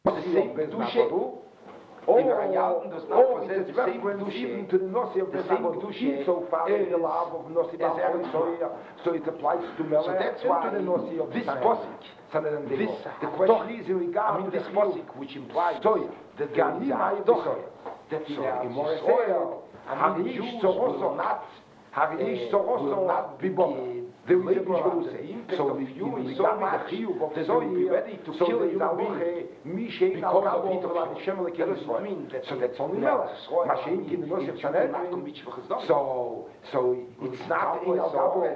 same Kedusha. It's reference even to the Nossi of the Kedusha so far as the love of Nossi B'Choya. So it applies to Melech. So that's why the Nossi of this Time. posik, The question is in regard to this the posik, which implies Soya. that there is a Soya, that in Israel, Jews will not be the so if you in so much that they will be ready to kill a human being because of heat of Hashem. That doesn't mean that so that's only Melech. So it's not in Al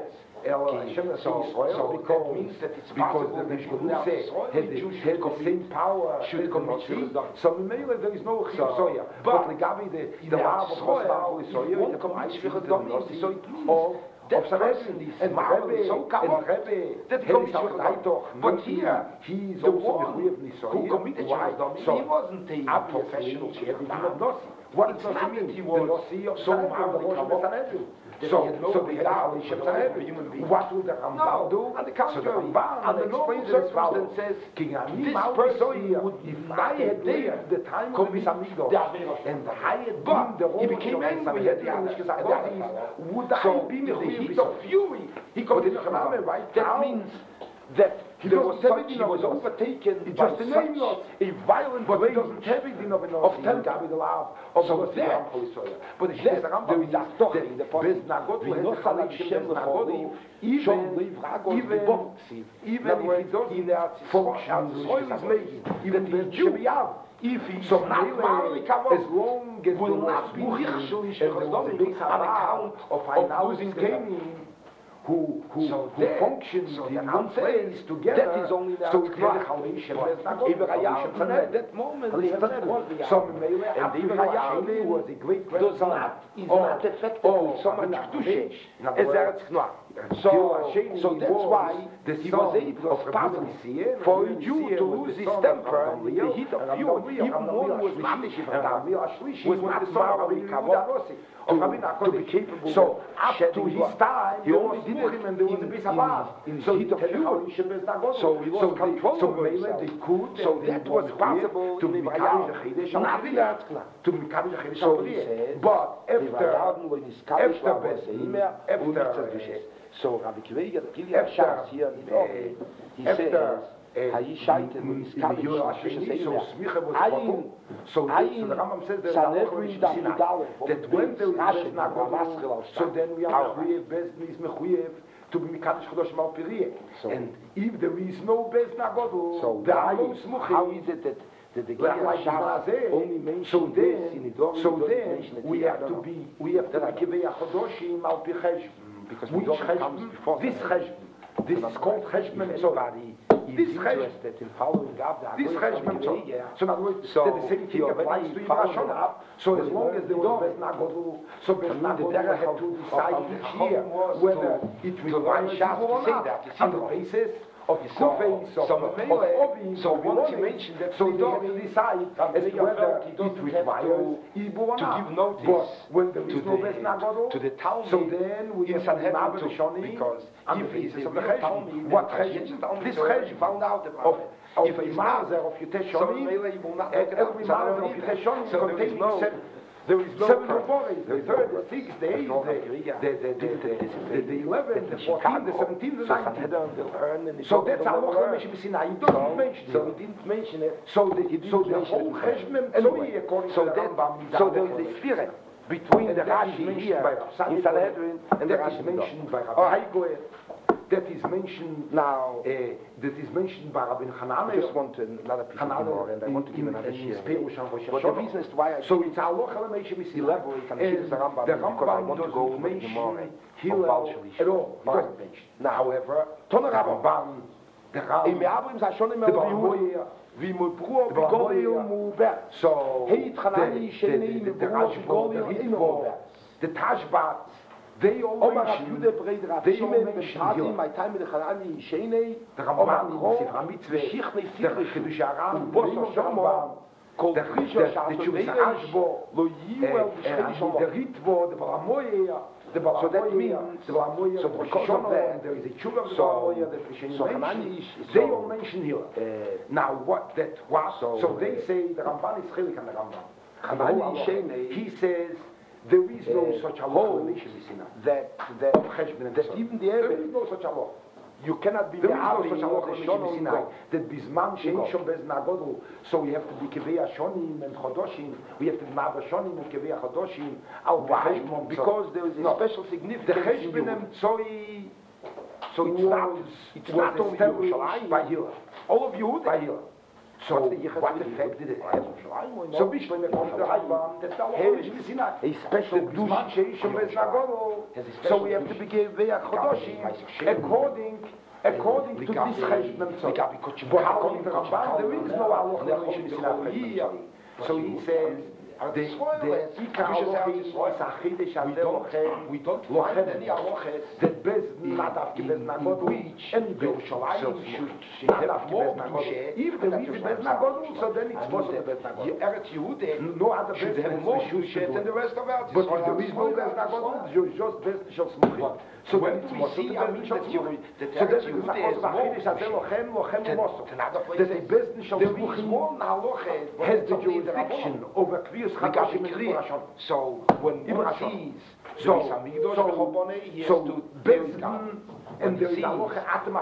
so that means that it's possible that Jews had the same power should commit. So there is no Soya. But the love of Soya, it won't commit. That person is and marvelous, so Rebbe, that he commits Shvichas. But here, he's the also one who committed Shvichas, he wasn't a professional Shvichas. What does it mean? He was so marvelous. So they had a human being. What will the Rambam do? On the contrary, and the normal circumstance says, this person would not have dared the time of the Amigdash, and I had but been the he became angry at the other. Would so I be in the the heat of fury, he committed Shvichas. That means that he was overtaken by such a violent but rage. he doesn't have it of temper. the love of so that, but there is a story in the Pasuk. Even if he doesn't function, even the Jew, if he's so not as long as will not be on account of losing Cain. Who functions in one place together. That is only the so it's not at that moment. So and Abraham was a great is not affected with so much Kedusha as Eretz Knor. So that's why he was able of power for a Jew to lose his temper in the heat of fury. Even one was not to be capable. So up to his time, he only did it and there was a bit of so heat of fury. So he lost control over himself. So that was possible to be not in Eretz Knor. So he says, but so Rabbi Kveger, the Gilad Shas here in Ochi, he says, Hayishaitem so the Rambam says that when there is so then we are mechuyev to be Mikadosh Chodosh Mal Piriyeh. And if there is no Bez Nagodl, so how is it that the Gilad Shas only mentions this in Idori? So then we have to be Kivei HaChodoshim Al Pi Cheshbon. Because which comes before this Cheshbon, this is called Cheshbon. Somebody is interested in following up this Cheshbon. So in other words, the same thing applies to Yom up. So as long as there was Bez Nagodl, so Bez Nagodl had to decide each year whether it will be Shabbos or not on the basis of Kufay, so once you mentioned that, so they have to decide as to whether it requires Ibu or not. To give notice but when there is no Bez Nagodl, to the Talmud, so then we have to have the Shoni, because if it is of the Cheshbon, what Cheshbon? This Cheshbon found out about of a Mazer of Yutei Shoni, every Mazer of Yutei Shoni contains there is no 7 Revorim, the 3rd, the 6th, the 8th, the 11th, the 14th, the 17th, the 19th. So that's how Moshe Sinai. He doesn't mention it. So he didn't mention it. So the whole Cheshbon, according to the Rambam, so there is a spirit between the Rashi here in Sanhedrin and the Rashi mentioned by Rabbi Goel. That is mentioned now. That is mentioned by Rabbi Hanan. I just want another piece of more, and I want to give another share. But the reason is why I so it's elaborate on the Rambam because I want to go over the Gemara at all. Now, however, Tona Rambam, the Rambam, so the Tashbat. They all mention the Rambam in Sifra Mitzvah, the Chidush Aram, the Jewish Ashbo, the Ritvo, the Baramoyer, So that means, so because of that, there is a tshuva of the so Balamoya that we should so mention. Hanani is, They all mention here. Now what that was, So, so they say the Ramban is chilik and the Ramban. Hanani Shene, He says there is no such a law in Sinai. that even the There is Ebed, no such a law. you cannot be There is no me'avim such a law the in Shono Sinai. Sinai. That bisman shein Go. shom bez nagodol. So we have to be kevei shonim and chodoshim. We have to be ma'av shonim and kevei chodoshim. Why? Because there is a special The significance in cheshbon you. and tzoi. So it's not only established by here. All of Yehuda. By here. So What's the yichus what with effect did it have? Yerushalayim? So Bishlam comes to the Rambam. That's the law in Sinai. A special The bisman shein shom bez nagodol. Has a So special we have to be kevei chodoshim according to this cheshbon tzoi. But according to Ramban, there is no halacha in Sinai. So he says, the Ikar halacha is achidish hazeh We don't find any halachas that bez nadav bez nagodol, any bez should not have bez nagodol. If there is bez nagodol, so then it's possible bez nagodol. Eretz Yehuda No other should bez have more Kedusha than the rest of Eretz But Yisrael. if there is no bez nagodol, you just bez shel smuchim. So when then do it's we see, possible I mean, bez shel that smuchim. that So Eretz then it's Yehuda a is more achidish hazeh lochem umoso. Another place That the bez shel there is smuchim one halacha has the jurisdiction over Kriyas Chadashim and Kurashon. So when one Ibrahim. sees So, the Hamikdash Chobone, he has so to Bezdin and there is a when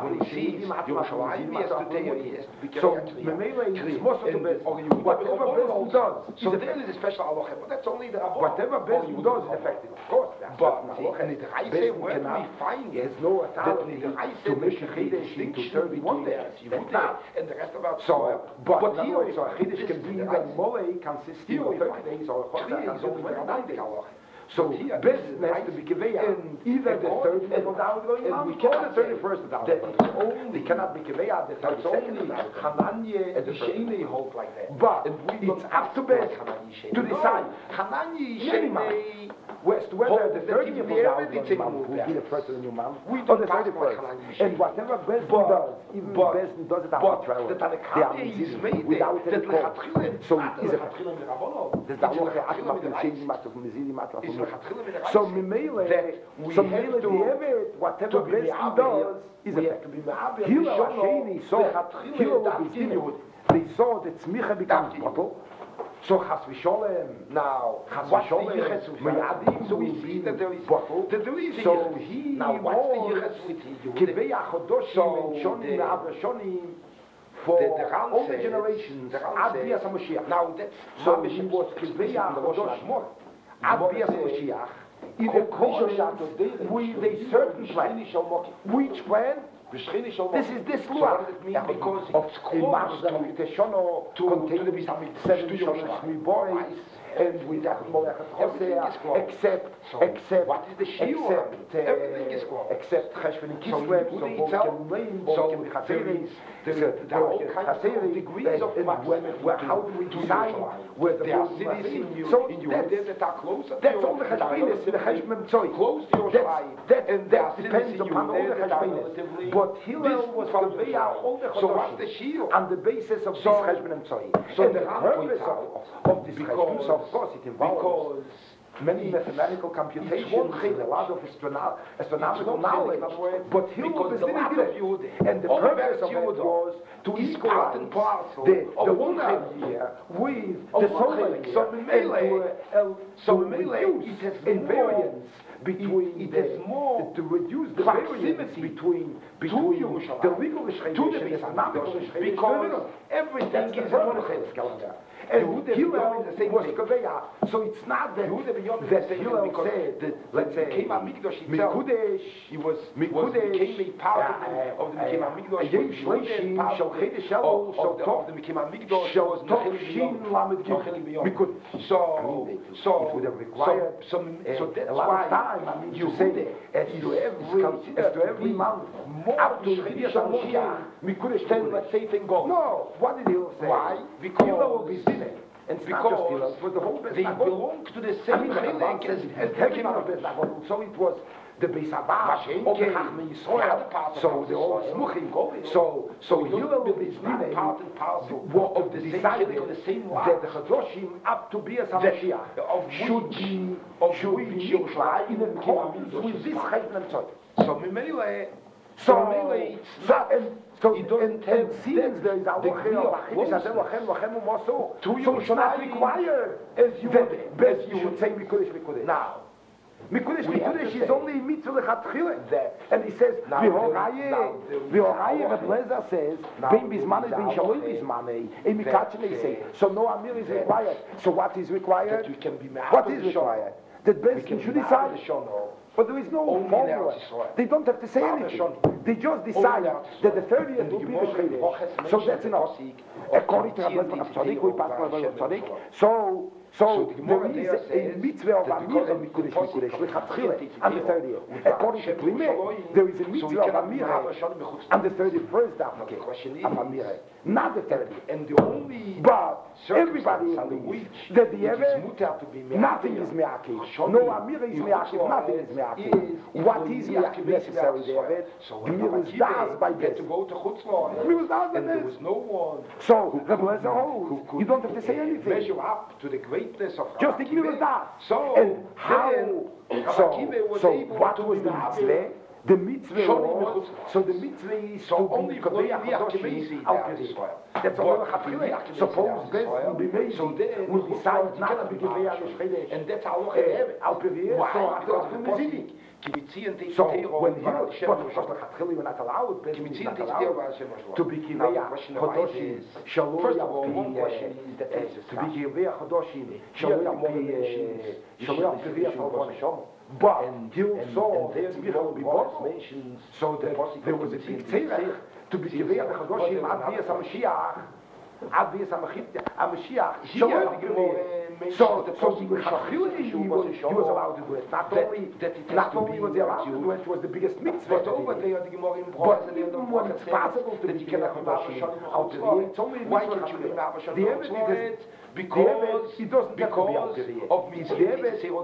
he sees Yerushalayim, he has to take it, he has to be So, careful. Memela is most of the best. Whatever Whatever Bezdin does, So is there effective. is a special halacha, but that's only the Rabbah. Whatever Bezdin does is effective. Of course, that's But not see, halacha. and the Raise, Bezdin where do we cannot- find He has no authority the Raise to make a the Chiddush into distinction 31 between days. Eretz That's Yehuda not. and the rest of our So, but here here, so a Chiddush can this be is the even Raise. more consistent Here we of 30 find days or a Chodesh Here can is do only 29 29 days. halacha. So Here, business this is has to be Kiveya, and either the all- 30th and- of the Outgoing and month we or cannot the say 31st of the that Outgoing it's month. only- They cannot be Kiveya the That's 32nd only of the Outgoing month. Hananya At the and first. Shene hold like that. But And we it's don't up to ask best like Hananya Shene. to decide. Hananya Minimum. Shene. Whether Hold the that 30th even of the the Erev, it's Outgoing a month move will back. be the first of the new month, We or don't the pass like 31st. Hananya And Shene. whatever Bezdin But- does, even but- Bezdin does it But arbitrarily. the They are Tanakh is easy, made without that any cause. lechatchila So not it is the a lechatchila min Rabbanon. Das It's da auch lechatchila achmat min mit Reis. Sheni Matov Mizili Matov. It's lechatchila min Reis. So Mimele, That we so have Mimele to- Dievit, whatever to be Bezdin me'aber, does is we have effective. to be me'aber, Hillel Rishono, Hasheni saw, lechatchila Hillel daf was in Yehud. They saw that Tzmicha becomes Daf in bottle. So Chas v'Sholem, Now, Chas what's the v'Sholem, yichus with Meyadim So we will see be that there is bottle. that there is a So yichus. he Now, what's the was yichus with Yehuda? Kivei HaChodoshim So and Shonim the- Me'aber Shonim for the Ran all the says- generations, the Ran Ad says- Bias HaMashiach. Now, that's So mamish he was explicit Kivei in the Rosh HaChodoshim, Hashanah. Ad Gemara Bias says, HaMashiach, in Kol accordance Kol with a certain plan. Which plan? This is this So law. what does it mean? Because of it's a close Marzah to- Teshono to containing the Bishamik, 7 to Shonos Yerushalayim. boys, Right. and with Molechet Everything is Hosea, close. except, what is the shiur? Everything is close. except Cheshvan and So Kislev, Yehuda so both itself- can remain, so both can be there Chaseris, is- there are all kinds of degrees of how do we decide where the There are both cities in So Yehuda that are closer to that's all the Yerushalayim. Cheshvanis, the Cheshvan Tzoi. Close to Yerushalayim. That And there are depends cities in upon all the Yehuda that are Cheshvanis. relatively But Hillel was from conveying all the So what's the Chodoshim shiur? on the basis of this So- Cheshvan and Tzoi. so And the the Ran purpose points out, of this because- Cheshvan, so of course it involves Because many mathematical computations one and a lot of astronomical knowledge. But Hillel because was the doing lack of it. Yehuda, And the all of purpose Eretz of it Yehuda was to is equalize part and parcel the of lunar one year with of the one solar chelik. year. So Memele- So Memele, reduce it has in more- variance between it has more to reduce the variance proximity between Yerushalayim, the legal to the Rishayim and the Beis economic Hamikdash, Rishayim. because everything That's is the in purpose one of this calendar. Yehuda And is Hillel beyond the same was thing. Kaveya. So it's not that Yehuda beyond the that same Hillel because said, the- let's say, Mikei Hamikdash itself, Mikudesh, he was Mikudesh, became a part of the Mikei Hamikdash. Ayim was Shleishim, part Shel of Chedesh the- Elul, of Shel the- Tov, of the Mikei Hamikdash Shel was Tov Nachil Shin B'yom. Lamed Gimel. Nachil B'yom. Mikudesh. So it would have required so that's a lot why of time. I mean, to say as to every month, more up to Shechidei Shechidei Mashiach Mikudesh than Mikudesh. let's say thing goes. No, what did Hillel say? Why? Because- Hillel will be sinning. And it's not just Hillel, Because it was the whole Beit they Nagod. belong to the I same mean, the chilek Ramban as says as heavy Mikei of Beit Hamikdash. Nagod. So it was the Beis Haba, or the Chachmei Yisrael. So they're all smuchim. So Hillel is not part and parcel of the decided that the Chadoshim up to Bias HaMashiach should be Mikra in accordance with this Chayt and Tzod. So it seems there is a so it's not required as you should say Mikudesh. Now, Mikudesh is only mitzvah lechatchila. And he says, V'horaye Reblezer says, Ben Bismane, Ben Shaloi Bismane, Emikachne say, so no Amir is required. So what is required? What is required? That Beskin should decide. But there is no formula. They don't have to say anything. They just decide that the 30th will be the Chodesh. So that's enough. According to Rabbi Tzaddik, we pass Rabbi Tzaddik. So there is a mitzvah of Amir and Mikudesh, Lechatchila, on the 30th. According to Klimeh, there is a mitzvah of Amir on the 31st of Amir, not the 30th. And the only, but everybody agrees that the Erev, nothing is Me'akiv. No Amir is Me'akiv, nothing is Me'akiv. What is Me'akiv necessary, the Erev? Mir is das by this. Mir is das by this. There was no one. So, you don't have to say anything. Measure up to the greatness of just the Mir is das. So, and how? So what was the mitzvah? The mitzvah was, so the mitzvah is to be Kaveh HaChadoshim al Pirei. That's all HaChadoshim. Suppose this will be made, will decide not to be Kaveh HaChadoshim. And that's how al Pirei, so HaChadoshim is Zidik. So when you, but HaChadoshim were not allowed, to be Kaveh HaChadoshim, Shalom Yapi, to be Kaveh HaChadoshim, Shalom Yapi, but you saw that Michal be mentioned, so that there was a big tzerech to be Kaveh HaChadoshim ad Bias HaMashiach, so he was allowed to do it. Not only was he allowed to do it, it was the biggest mitzvah. But even when it's possible to be Kaveh HaChadoshim, it's only a mitzvah. The evidence because it doesn't have to be out there. It is effective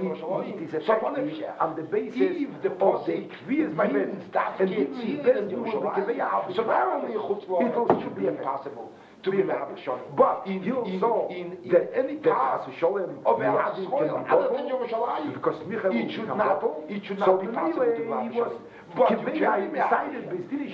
on the basis of the Kviyas by Ben. And if the Ben will be Kaveh, so not only it should be impossible to be Ma'avashon. But you saw that any part of Eretz Yisrael, because Michal it should not be possible to Ma'avashon. But Kaveh decided to be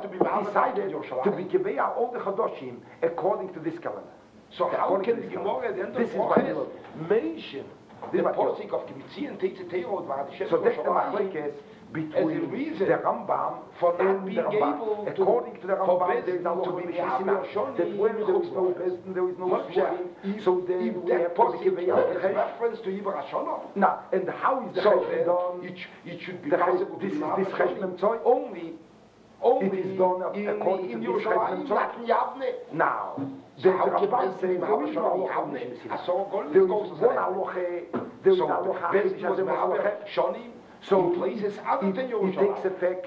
Kaveh all the Chadoshim according to this calendar. So how can the Gemara at the end of the Kohes mention the posting of Kimitzi and Teitzeteirot? So that's the machlekes between the Rambam for not being able to, according to the Rambam, there is no Mishina, that when there is no Bezdin, there is no Shmurim, so then we have posting reference to Iber Hashanah. No, and how is the Cheshbon done? It should be possible. This Cheshbon only. It is done according to this Cheshbon. Now. The Ramban says there is no halacha. There is one halacha. There is halacha. So it takes effect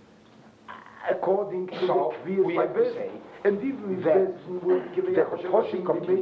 according to the Kviyas by Bezin. And even if Bezin will give a Hashem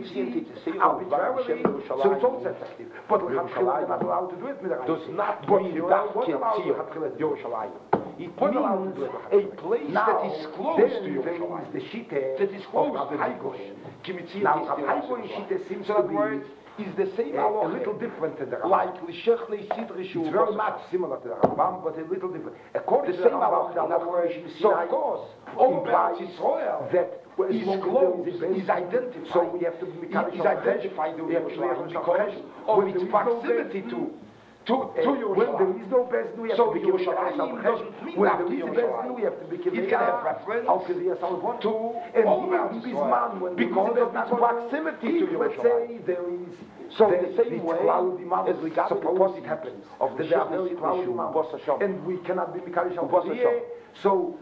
arbitrarily, so it's also effective. But L'Chatchila is not allowed to do it. Does not mean that Yerushalayim. It means a place that is close to Yerushalayim. The Shita that is close to Haigosh. Now, Haigosh Shita seems to be is the same a little different than the Rambam. Like L'Shechnei Sidri Shu. It's very much similar to the Rambam, but a little different. According to the Rambam, in other words, so of course, implies that is close, is identified. So we have to be identified because of its proximity to Yerushalayim. When there is no Bezdin, we have to be Yerushalayim. When there is a Bezdin, we have to be Yerushalayim. It can have reference to and Bisman, because of its proximity to Yerushalayim. Let's say there is so the same way as suppose it happens of the very cloudy mountain, and we cannot be Mikarish al Basasham. So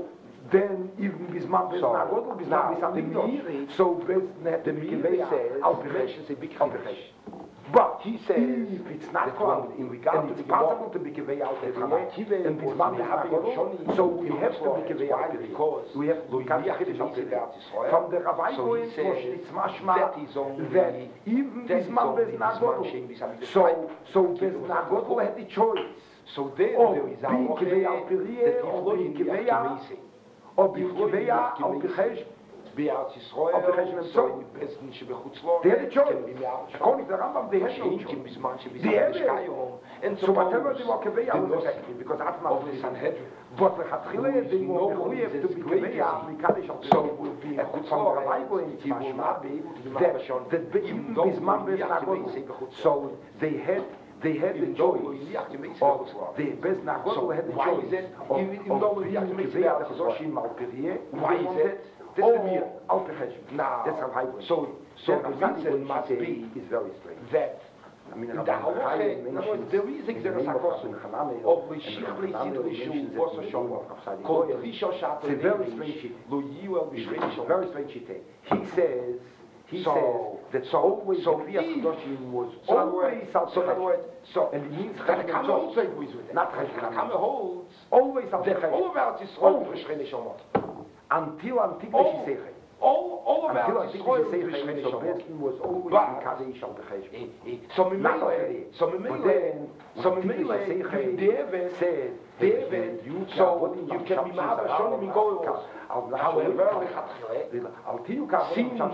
then even Bisman Bezdin Agodl, Bisman Bisman so Bezdin the Mikveh al Piresh is a big Piresh. But he says if it's not called in regard to it's possible to be Kivei out every year, and Bisman Bezdin, so we have to be Kivei out because we have to be Kiddush out from the Rabbi Goyen, it's mashma that even Bisman Bezdin, so Bezdin had the choice. So there is a loch that he flowed in the Akimese. או בקביע, או בחשב, בארץ ישראל, so בזמן שבחוץ לארץ, they had a choice. According to the Rambam, they had no choice. בזמן They שבזמן היום, and so whatever they were קביע was effective, because that's not of the Sanhedrin. but לכתחילה they were מחויב to be קביע, מקדש על So it will be חוץ לארץ, he will not be able to do that even בזמן בזמן so they had the choice of the best Nagol had the choice of being Kivea Choshim Al Pirieh. Why is it? That's the beer. Al Pecheshim. That's how high. So the reason must be is very strange. That in the halacha, the reason there is a question of Meshich Leisid Lishu Bosa Shalom called Risha Shat. It's a very strange shit. Lo Yuel B'Shrei Shalom. Very strange shit. He says that always the Kriyas Choshim was always Al So, and it means that the Kama holds like with it. Not the Kama holds always Al that all about Yisrael B'Shrei Shalom. Until Antigdash Yisrael. All about Yisrael B'Shrei Shalom. was always Mikadesh Al Pecheshim. So Mimele, David said, so you can be Ma'avashon in Goyos. However, seems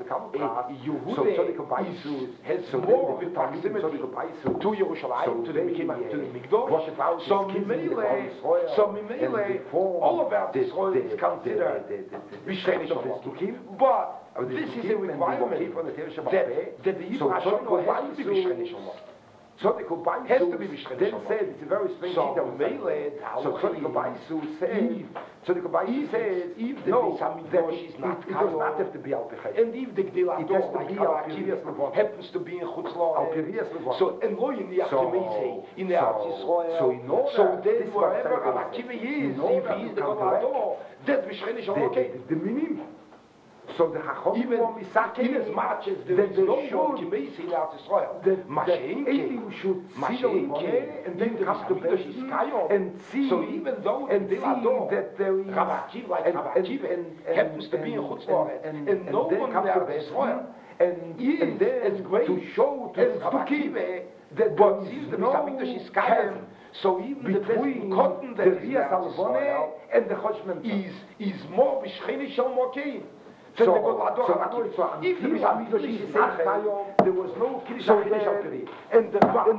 Yehuda has more of a proximity to Yerushalayim, to the Mikdash. So Mimele, all about this oil is considered B'Shrei Shalom. But this is a requirement that the Yibra Hashem has to be B'Shrei Shalom. Tzaddik has to be B'Shrei then Shalom. said, it's a very strange So Tzaddik Baisu said, if the no, Beis Hamikdash is not it does not have to be Al Pecheshim. and if the Gdil It has to Ador, like be Al Harakiv, Pirias Levon. happens to be in Chutz Al La'aretz, Pirias Levon. so and lo in the Akimese, in the Eretz Yisrael, so in order, so then this is wherever what I'm Harakiv saying. is, In order if he is to the counteract Gdil Ador, that's B'Shrei Shalom, okay. The minim. So the Chachom Even as much as there is no more Akimese in Eretz Yisrael, Elim should see the Levon, and then come to Beis and see, so even though and the see Gdil Ador, that there is Harakiv, like Harakiv, happens to be in Chutz La'aretz, and no one in Eretz Yisrael, and then as great to show to as the Harakiv, that but there sees is the no Mikdash is Kayem, so even the between best cotton the that is Rias Eretz Yisrael and the Choshmem is more B'Shrei Shalom okay. if the Beis Hamikdash is not Kayom, there was no Kiddush HaKiddush Al Pirieh. And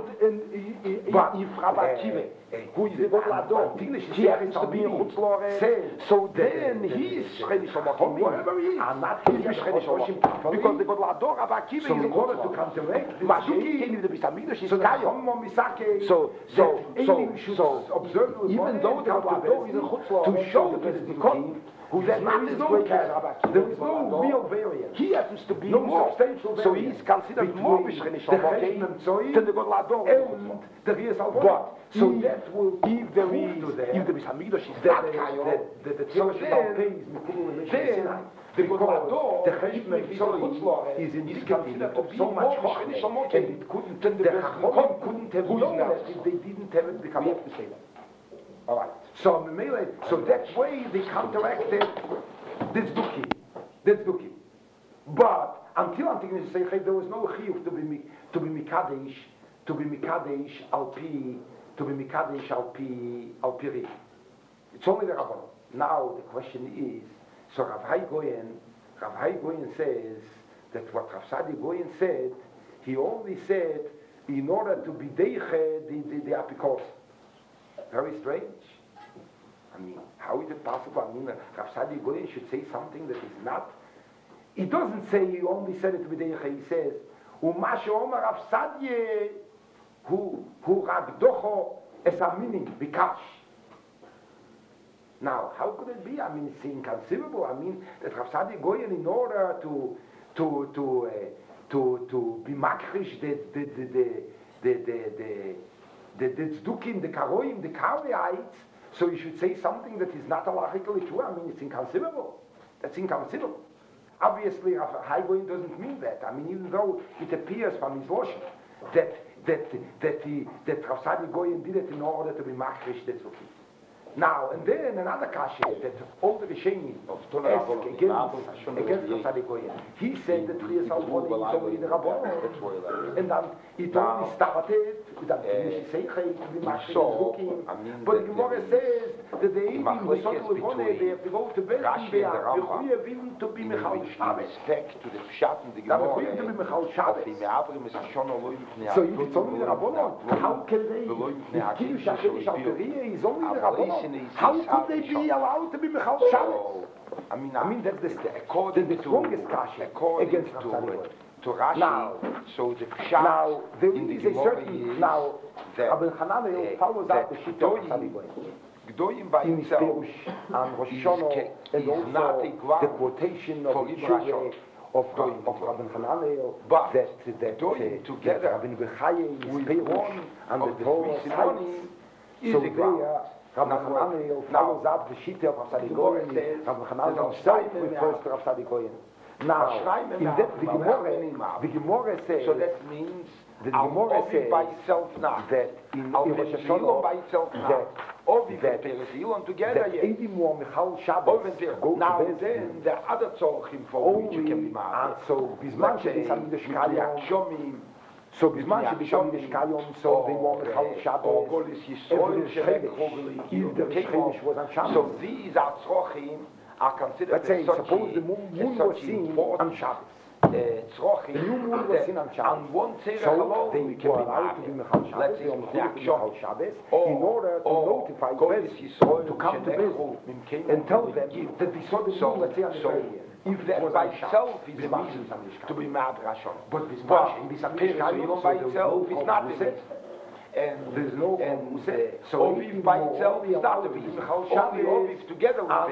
if Rabbi Akiva, who is the Gadol Ador, he happens to be in Chutz La'aretz, so then he's B'Shrei Shalom, wherever he is, he's B'Shrei Shalom, because the Gadol Ador, Rabbi Akiva, So is in in order Chutz to La'aretz. counteract this Masuki, if the Beis Hamikdash is so the Kayom, Chacham Misake, so observe even though the Gadol Ador is in Chutz La'aretz, to show that the cotton, who there is not is as no great care as about there is no real variance. he happens to be No more substantial so variance he's considered more B'Shrei Shalom okay than the Gadol Ador and the Rias Al but so if- that will if there is prove to them if the Beis Hamikdash is that not Kayom, the so Tzaddik then pays Mikulu and then Sinai. the Gadol Because Ador, the if Cheshmem he's in Tzoi Chutz La'aretz, is is indicative considered to of be so more much B'Shrei Shalom and okay it couldn't, than the the best Chacham couldn't have who's known now. that if they didn't have it become We have to say that. All right. So that way they counteracted this Duki. But until Antigdash Yisrael, there was no chiyuv to be mikadesh al pi ri. It's only the Rabbanon. Now the question is, so Rav Hai Goyen says that what Rav Sadi Goyen said, he only said in order to be deiche the apikos. Very strange. I mean, how is it possible? I mean, Rav Sadi Goyen should say something that is not. He doesn't say he only said it to be deiche. He says, "Umashe Omer Rav Sadi hu ragdocho es aminim bikash." Now, how could it be? I mean, it's inconceivable. I mean, that Rav Sadi Goyen, in order to be makrish the tzdukim, the karoim, the kareites, so you should say something that is not halachically true. I mean, it's inconceivable. That's inconceivable. Obviously, Rav Hai Goyen doesn't mean that. I mean, even though it appears from his lashon that Rav Sadi Goyen did it in order to be makrish the tzdukim. Now, and then another kasha that all the Rishayim asked against Chassadi Goyen. He said that Trias Al-Boni is only the Rabbon. And then he only started with that Mishis Seichei, the Mashkin is looking. But the Gemara says that the Eidim who saw the Levone, they have to go to bed and they are willing to be Michal Shabbos. Respect to the Pshat and the Gemara. They're to be Michal Shabbos. So if it's only the Rabbon, how can they? If Kiddush HaChiddush Al-Periyah is only the Rabbon, how could they be allowed to be Michal Shabbos? I mean that's the strongest kasha against to Rashi. Now, so the Pshat now there in the is a certain now Rabbi Hananel follows out the shit of Gdoyim by in his himself Perush and Rosh Hashanah and also the quotation of the Shuvah of Rabbi Hananel that Gdoyim together Rabbi Bechaye is Perush and the Torah cites. Is So the ground. Rabbi Hananel follows up the shit of Rabbi Goyen. Rabbi Hananel himself refers to Rabbi Goyen. Now, in that, the Gemara says, so that means the Gemara says by itself now. that in Rosh Hashanah by itself now. that together yet. Eidim or Michal Shabbos go now to then the other tzorchim for which you can be mad. And so Bisman Shebisam Yishkayom. So Bisman Shebisam Yishkayom. So they want Michal Shabbos. Every Chedesh was on Shabbos. So these are tzorchim are considered. Let's say suppose the moon was seen on Shabbos. The new moon was seen on Shabbos. And one So they were allowed to be Michal Shabbos, Michal Shabbos, in order to notify Bez to come to Bez and tell them that they saw the moon, let's say, on the third year. If that by itself is a reason to be mad Rashon. But by itself is not the reason. And there's no so Oviv by itself is not the reason. Only Oviv together with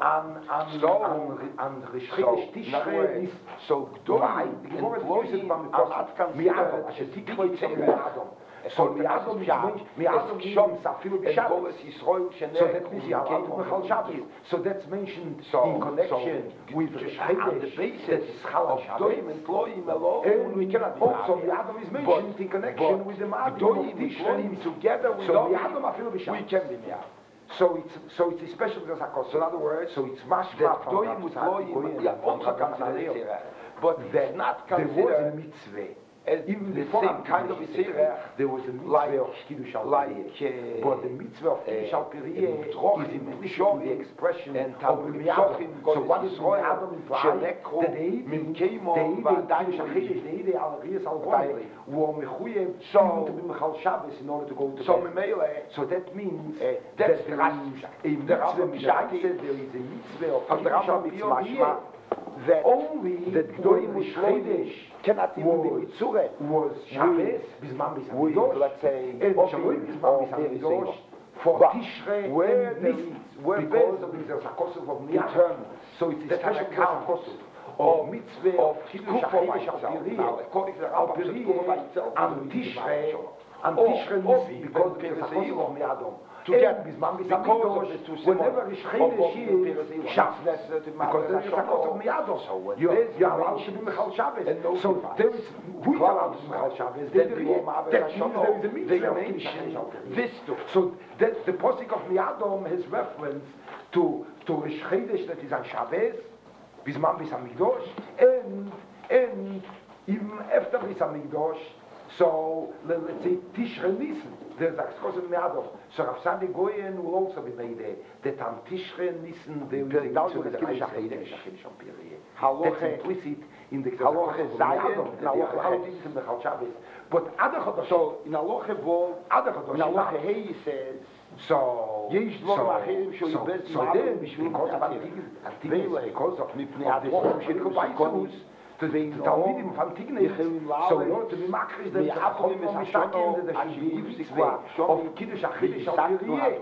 and Rishish Tishrei is so Gdorai and Ployim are not considered so Mi'adam is Safilu B'Shabbos. So that means Michal Shabbos. So that's mentioned in connection with the Chedesh that is Chal Shabbos. And we cannot also Mi'adam is mentioned in connection with the Ma'adim of Tishrei together with so Mi'adam Afilu B'Shabbos. We can be Mi'adam. So it's a special Zakos. So in other words, so it's mashma from Doim with Loim, also considered, but they're not considered. There was a mitzvah. Even the same kind of mitzvah, there was a mitzvah of Kiddush Al-Periyah. But the mitzvah of Kiddush Al-Periyah is implicitly the expression of the Miyadam. So what is Miyadam imply? That the Kiddush Al-Periyah Al-Periyah were mechuyev to be Michal Shabbos in order to go to bed. So that means that there is a mitzvah, there is a mitzvah of Kiddush Al-Periyah that only that Gdorim Chodesh cannot even be Mitzureh was Shabbos, Bisman Bisamidosh, let's say, and Shavuot Bisman Bisamidosh for Tishrei and Nisan, because of the Zakosov of Miyadam. So it's a special Zakosov of mitzvah of Kiddush Al-Periyah and Tishrei Nisan because of the Zakosov of Miyadam. Together, whenever is Chedesh is Shabbos, because there is a cause of Miyadam. You are allowed to be Michal Shabbos. So there is, who is allowed to be Michal Shabbos? That means there is a mitzvah of Kiddush. So that the posik of Miyadam has reference to Rish Chedesh that is on Shabbos, Bisman Bisamigdosh, and even after Bisamigdosh. So let's say Tishrei Nisan. There's a Chosen Me'adam. So Rav Sadi Goyen will also be made that on Tishrei Nisan there is a mitzvah that Kiddush Al-Periyah. That's implicit in the Halacha Zayin, Halacha Michal Shabbos. But other Chodosh, so in Halacha Vol, other Chodosh, in Halacha Hei says, so then because of the to the Talmidim from Tignes, so in order to be makrish, then the Achom is Ashtakin, that there should be mitzvah of Kiddush Al-Periyah.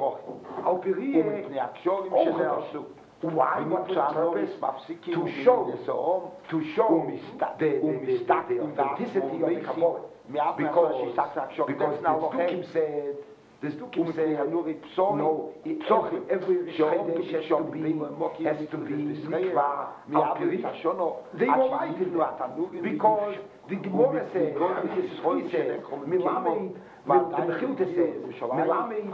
Why? What was the purpose? To show the authenticity of the Kabbalah. Because the Psukim said The Stukim say, no, every Chodesh has to be Mikvah, they were right in that, because the Gemara says, Milamed, the Mechilta says, Milamed,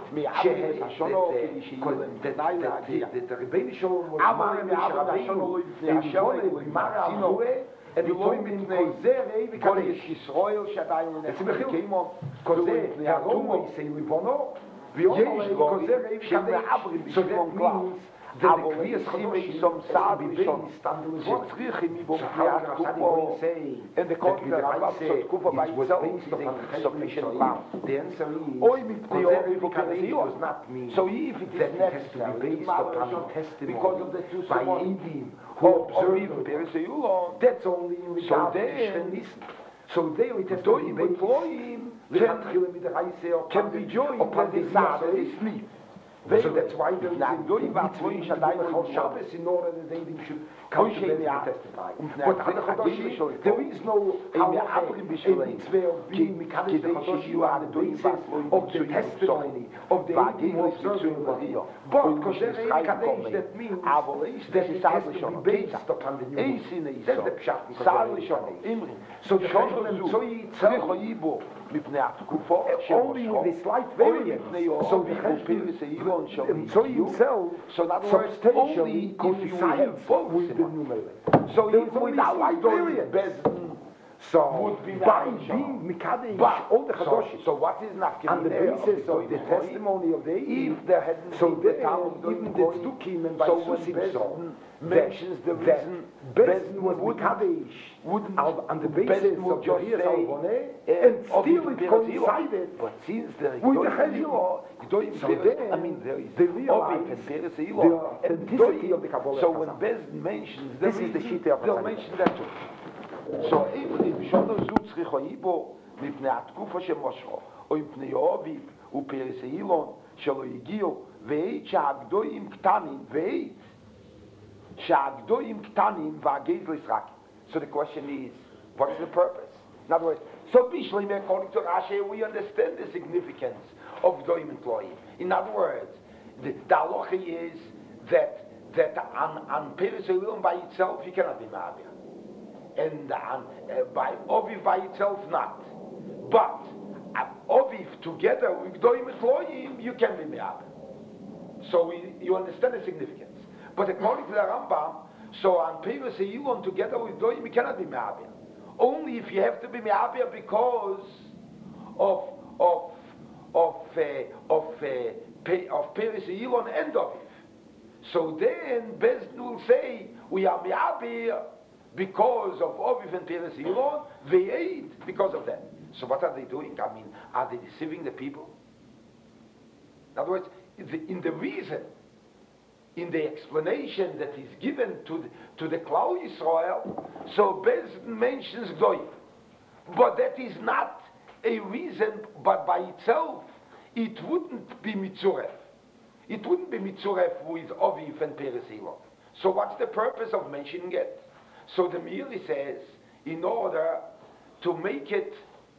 the Rebbeinu Shalom was Mara Mishabbeinu, and the Lord in Kozeh Kodesh Yisrael Shadayim Netzim Kozeh Yarum say Ribono Yesh Kozeh Kodesh. So that means that the Kriyas Chodosh some Saad Bishon what Tzrichim Ibom Kriyas Kupo and the Kozeh say Kupo by itself is sufficient amount. The answer is Kozeh Kodesh does not mean so if it is necessary based upon testimony because of the two by Eidim that's only in regard to Shrenis. So they will test can be joined upon the Sade. So that's why there is a Shabbos in order that they should come together and testify. But there is no mitzvah of being Mikadosh the Chodosh on the basis of the testimony of the Eidim observing. But Kozeh Kadesh, that means that it has to be based upon the new. That's the Pshat. So the Chodosh only with a slight variance. So the Tzoi himself substantially coincides with the numerator. So there is only a slight variance. So by being Mikadesh all the Chadoshim, so what is on the basis of the testimony of the Eidim, so even the Tzdukim and by Susim mentions the reason Bezdin was Mikadesh on the basis of Johir Salvoneh, and still it coincided with the Cheshire. So then, they realize the authenticity of the Kabbalah. So when Bezdin mentions this is the Shita of they'll mention that too. So if Shono Zut Tzrichoibo mipnei atkufa shemoshcho o mipnei Yoaviv uPeres Eilon shelo Yigiu ve'eit she'agdoim ktanim ve'eit she'agdoim ktanim va'ageiz l'Yisrakim. So the question is, what is the purpose? In other words, so Bishleim, according to Rashi, we understand the significance of Gdoim and Tloim. In other words, the halacha is that on Peres Eilon by itself you cannot be ma'abir. And by Oviv by itself not. But Oviv together with Gdoim and Tloim, you can be me'aber. So you understand the significance. But according to the Rambam, so on Peres Eilon together with Gdoim, you cannot be me'aber. Only if you have to be me'aber because of Peres Eilon and Oviv. So then Bezdin will say we are me'aber because of Oviv and Peres Eilon, they ate because of that. So what are they doing? I mean, are they deceiving the people? In other words, in the reason, in the explanation that is given to the Klal Yisrael, so Bezdin mentions Gdoim. But that is not a reason, but by itself, it wouldn't be Mitzuref. It wouldn't be Mitzuref with Oviv and Peres Eilon. So what's the purpose of mentioning it? So the Meiri says, in order to make it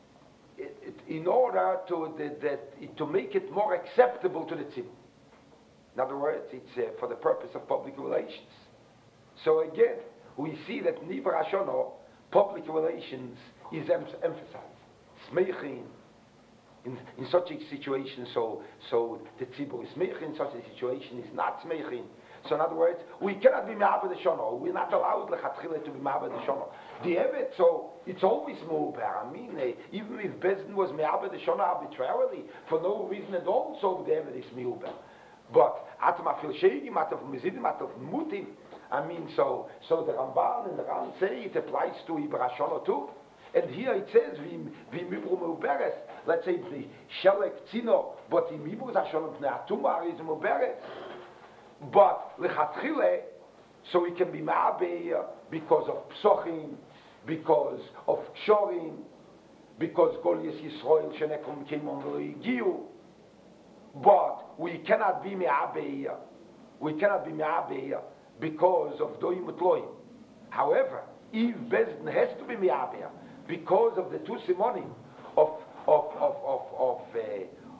more acceptable to the tzibur. In other words, it's for the purpose of public relations. So again, we see that Nivra Hashono, public relations is emphasized. Smechin, in such a situation, so the tzibur is smechin, in such a situation is not smechin. So in other words, we cannot be me'aber the shono. We're not allowed lechatchila to be me'aber the shono. The evet, so it's always mu'ber. I mean, even if Bezdin was me'aber the shono arbitrarily for no reason at all, so the evet is mu'ber. But atam afil sheigim, atam mizidim, atam mutim. I mean, so the Ramban and the Ram say it applies to Ibra shono too. And here it says v'mibru mu'beres. Let's say the shelek tzino, but in mibru zashono pnei atumar is mu'beres. But lechatchile, so we can be ma'aber because of psochim, because of kshorim, because Goliath Yisrael shenekom came on the Yigiu. But we cannot be me'aber. We cannot be me'aber because of doim utloim. However, if Bezdin has to be me'aber because of the two simonim of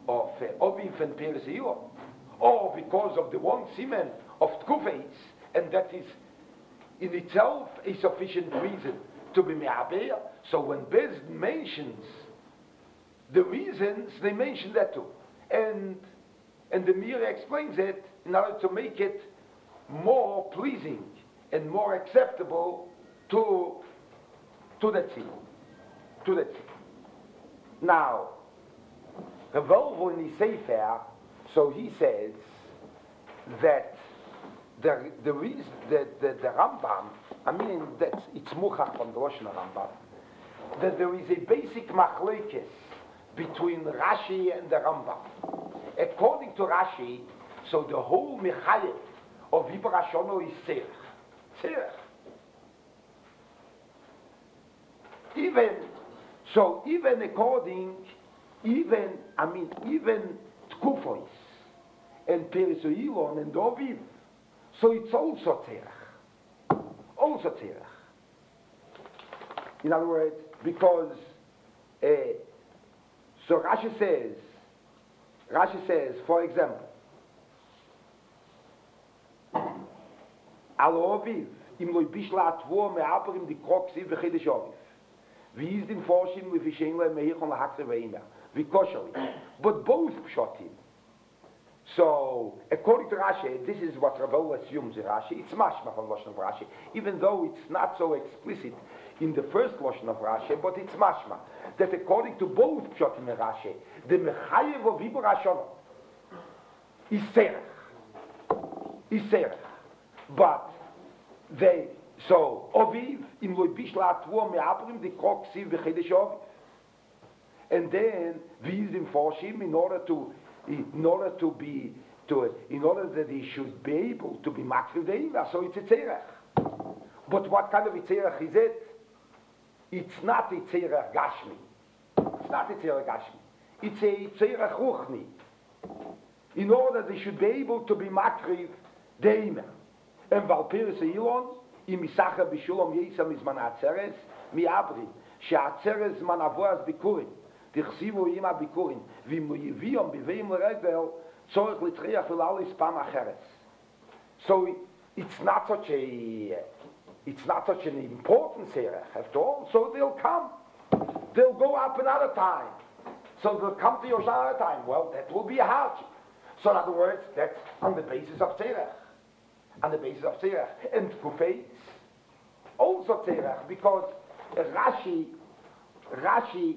Oviv and Peres Elon, or because of the one semen of Tkufeis, and that is in itself a sufficient reason to be me'aber. So when Bezdin mentions the reasons, they mention that too, and the Mir explains it in order to make it more pleasing and more acceptable to the tzibur. Now, Rav Wolf in his Sefer, so he says that the reason that the Rambam, I mean that it's muchach from the Lashon Rambam, that there is a basic machlekes between Rashi and the Rambam. According to Rashi, so the whole mechayev of Iber Hashono is tzerech. Even according, even Tkufois and Peres Elon and Oviv, so it's also tzerech. Also tzerech. In other words, because so Rashi says, for example, Al Oviv im loy bishla atvo me'aperim di kroksiv v'chedesh Oviv. Wie is den Forschung with Vishenle Meir on the Hakse Veina? Vikoshali. But both pshotim. So, according to Rashi, this is what Rabbah assumes in Rashi. It's mashma from Lashon of Rashi, even though it's not so explicit in the first Lashon of Rashi, but it's mashma. That according to both pshotim in Rashi, the mechayev of Iber Hashono is serach. But they, so, Oviv, im loy bishla atvo me'aprim di kroksiv v'chedesh Oviv. And then, we is in Forshim in order that he should be able to be makriv de'imah, so it's a tzerach. But what kind of a tzerach is it? It's not a tzerach gashmi. It's a tzerach ruchni. In order that he should be able to be makriv de'imah. And Val Peres Elon, im Isacha b'shulam yesam izman atzeres, mi abri, she'atzeres man avoaz bikurim, dichsivu yima bikurim, v'im yiviyom b'veim l'regel, tzorech l'treach v'lalis pam acheres. So it's not such an important serach after all, so they'll come. They'll go up another time. So they'll come to Yoshan another time. Well, that will be a hardship. So in other words, that's on the basis of serach. And Kufeis also tzerach, because Rashi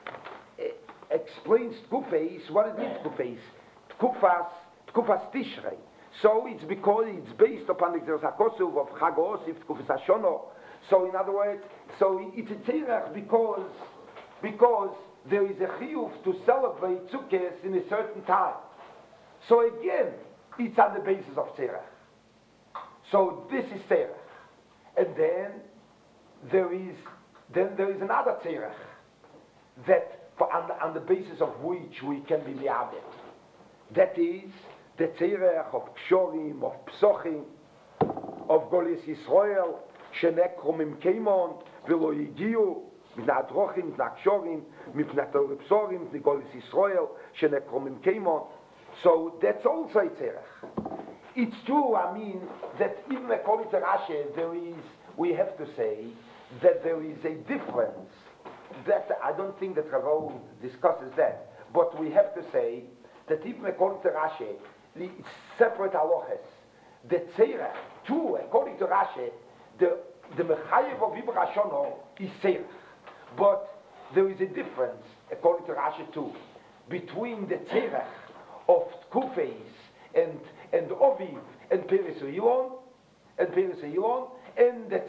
explains Kufeis, what it means Kufeis, Tkufas Tishrei. So it's because it's based upon the Xeros HaKosuv of Chag Osif, Tkufas Hashono. So in other words, so it's a tzerach because there is a chiyuv to celebrate Sukkot in a certain time. So again, it's on the basis of tzerach. So this is tzerach, and then there is another tzerach that on the basis of which we can be me'aber. That is the tzerach of kshorim, of psochim, of Golis Yisrael, shenekrom im keimon v'lo yigiu mipnei adrochim, mipnei kshorim, mipnei psorim, mipnei Golis Yisrael, shenekrom im keimon. So that's also a tzerach. It's true, I mean, that even according to Rashi, we have to say that there is a difference. That I don't think that Ravo discusses that, but we have to say that even according to Rashi, it's separate halachas. The tzerach, too, according to Rashi, the mechayev of Iber Hashono is tzerach. But there is a difference, according to Rashi too, between the tzerach of Tkufeis and Oviv and Peres Elon and the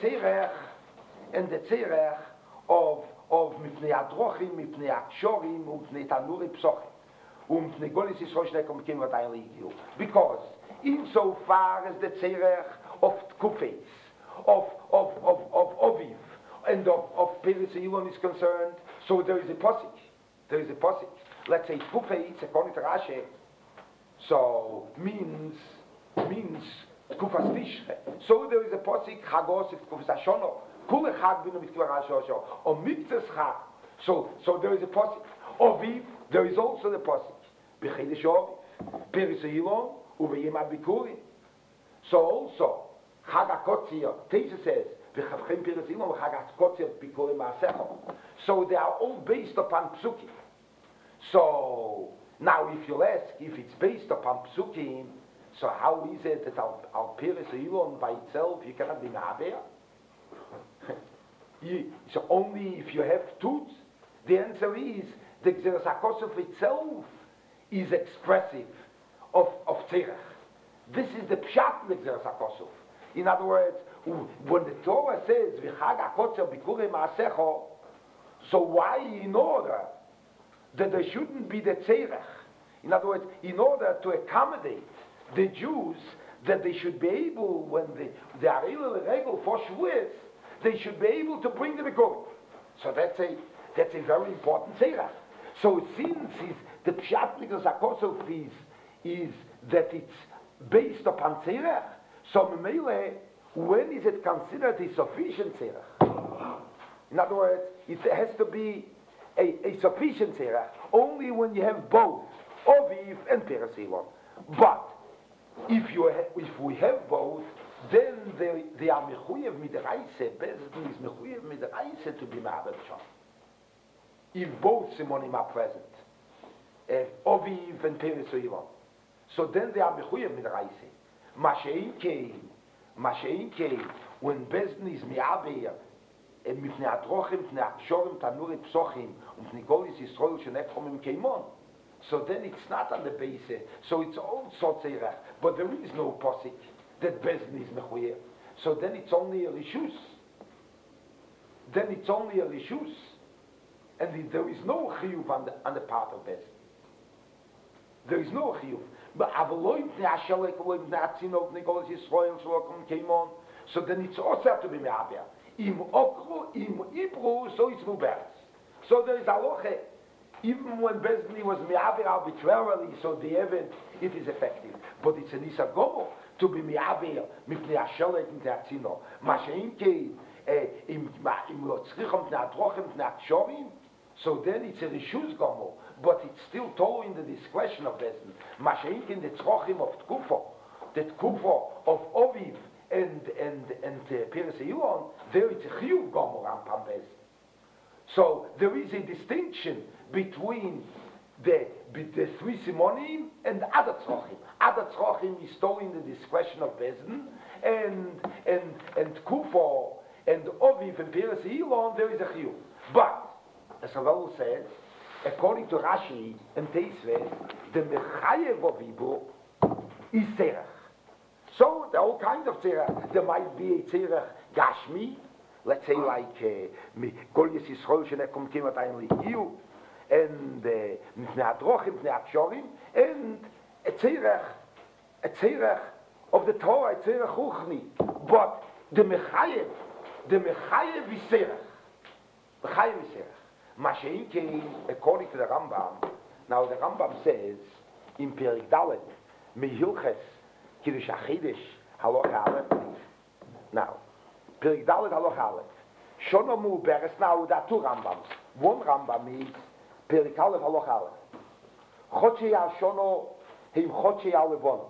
tzerach of mipnei adrochim, mipnei akshorim, mipnei tanuri psochim, mipnei Golis Yisrael shnekom kim vatayim ligiu. Because insofar as the tzerach of Tkufeis, of Oviv and of Peres Elon is concerned, so there is a posik. Let's say Tkufeis, according to Rashi, so means Tkufas Tishrei. So there is a posik Chagos Tkufas Hashono. Kul Echad binu mitkvar Hashono. Or Miktzes Chag. So there is a posik. Oviv, there is also the posik. b'chedesh Aviv, Peres Elon, u'v'yem abikurim. So also, Chag HaKotzir, Teisa says, v'chavchem Peres Elon, v'chag HaKotzir bikurim ma'asecho. So they are all based upon psukim. So now, if you'll ask if it's based upon psukim, so how is it that al Peres Elon by itself you cannot be ma'aber? So only if you have tooth. The answer is the Gzeras HaKosov itself is expressive of Tzerach. This is the pshat in the Gzeras HaKosov. In other words, when the Torah says v'chag HaKotzer bikurim ma'asecho, so why in order that there shouldn't be the Tzerach? In other words, in order to accommodate the Jews, that they should be able, when they are illegal for Shavuos, they should be able to bring the bikurim. So that's a very important Tzerach. So since the pshat Gzeras HaKosov is that it's based upon Tzerach, so Memele, when is it considered a sufficient Tzerach? In other words, it has to be a sufficient Tzerach only when you have both Aviv and Peres Elon. But if we have both, then they are mechuyev midaraisa. Bezdin is mechuyev midaraisa to be ma'abed sham. If both simonim are present, Aviv and Peres Elon, so then they are mechuyev midaraisa. Mashein kein, when Bezdin is mi'aber, mipnei adrochim, mipnei akshorim, tanuri psochim, mipnei golis Yisrael shenechom keimon. So then it's not on the basis. So it's also tzerach, but there is no posik that Bezdin is mechuyev. So then it's only a rishus. And there is no chiyuv on the part of Bezdin. There is no chiyuv. But so then it's also to be me'aber. Im okru, im ibru, so it's muberes. So there is a loche. Even when Bezdin was me'aber arbitrarily, so the event, it is effective. But it's an isagomo to be me'aber, mipnei ashelek, mipnei atzino. Mashein kein, im lotzrichom, mipnei adrochem, mipnei akshorim, so then it's a rishus gomo, but it's still told in the discretion of Bezdin. Mashein kein, the tzrochim of tkufo, the tkufo of Aviv and Peres Elon, there it's a chiyuv gomo rampam Bezdin. So there is a distinction between the three simonim and other tzrochim. Other tzrochim is still in the discretion of Bezdin, and Kufo and Aviv and Peres Elon, there is a chiyuv. But as Ravel says, according to Rashi and Teisves, the mechayev of Ibru is tzerach. So there are all kinds of tzerach. There might be a tzerach gashmi, let's say like Golis Yisrael shenekom kimat ayin ligiu, and mipnei adrochim, mipnei akshorim, and a tzerach of the Torah, a tzerach uchni. But the mechayev is tzerach. Mechayev is tzerach. Mashein kein, according to the Rambam, now the Rambam says in Perik Dalet, mehilches kiddush achidish halacha aleph. Now, Perik Dalet halacha aleph. Shono muberes. Now there are two Rambams. One Rambam is Perik Aleph halacha aleph. Chodshei hashono heim chodshei halevono.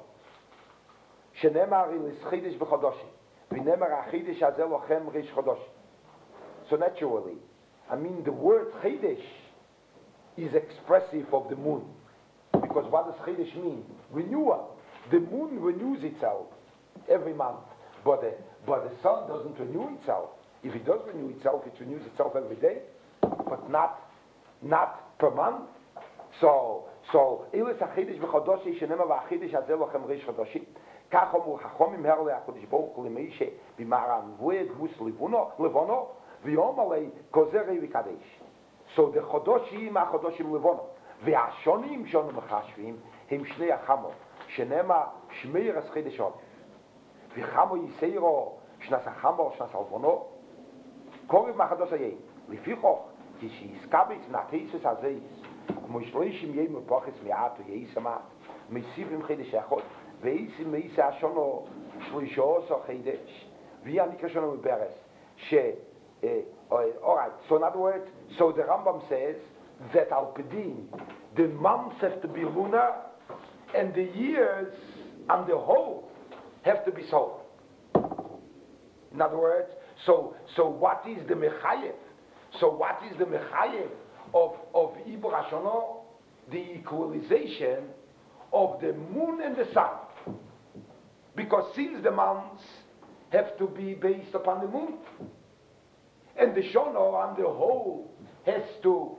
Shenemar ilis chidish v'chodoshi. V'nemar achidish hazeh lochem rish chodoshi. So naturally, I mean, the word Chedesh is expressive of the moon. Because what does Chedesh mean? Renewal. The moon renews itself every month. But the sun doesn't renew itself. If it does renew itself, it renews itself every day. But not per month. So, Ilis HaChedesh v'chodoshi shenema v'achidesh hazeh lochem rish chodoshi. Kach omu chachomim her le'achodesh baruch hu l'meishe b'maran v'ed mus levono v'yomalei kozerei v'kadesh. So the chodoshim ha-chodoshim levono v'ashonim shonim v'chashvim hem shnei achamo shenema shmeir as chedesh onev v'chamo yiseiro shnas achamo shnas alvono korev machadosh hayei lefichoch kishi yiskabitz natesis hazeis moishloishim yei mepoches mi'atu yeisama meisivim chedesh echot ve'eisim meisa ashono shloishoso chedesh v'yanika shono meberes all right, so in other words, so the Rambam says that Al-Pedin, the months have to be lunar, and the years on the whole have to be solar. In other words, so what is the mechayev? So what is the mechayev of Ibur Hashanah? The equalization of the moon and the sun. Because since the months have to be based upon the moon, and the Shana on the whole has to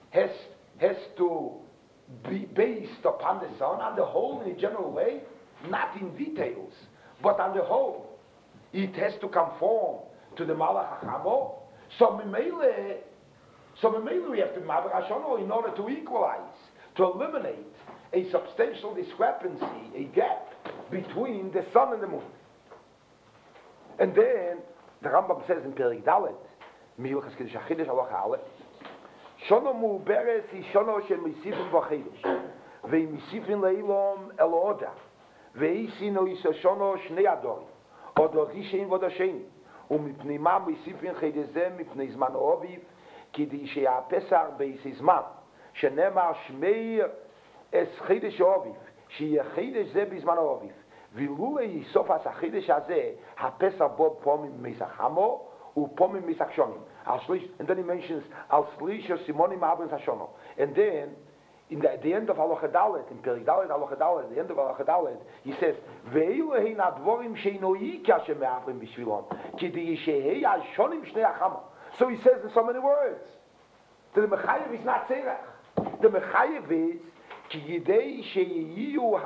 be based upon the sun, on the whole in a general way, not in details, but on the whole. It has to conform to the Malach HaChamo. So Memele we have to Mabur Hashanah in order to equalize, to eliminate a substantial discrepancy, a gap between the sun and the moon. And then the Rambam says in Perik Dalet, Milchas Kiddush HaChidush Halacha Aleph, Shono Mu'beres is Shono she'misifin v'chidush, ve'misifin le'ilom el oda, ve'isino is Shono shnei adorim, odo rishein v'odoshein, ומפני מה מוסיפים חידש זה מפני זמן אביב, כדי שהפסח בזמן, שנאמר שמיר אס חידש אביב, שיהיה חידש זה בזמן אביב, ולולא יסוף אז החידש הזה, הפסח בו פעמים מסחמו, ופעמים מסחשונים. And then he mentions, al slisha simonim abens hashono. And then, at the end of Halacha Dalet, in Perik Dalet, Halacha Dalet, at the end of Halacha Dalet, he says, "Ve'ilu hein advorim sheino yika sheme'avrim b'shvilon, k'di yishehei hashonim shnei achama." So he says in so many words, that the mechayev is not tzerach. The mechayev is, ki yidei sheyiyu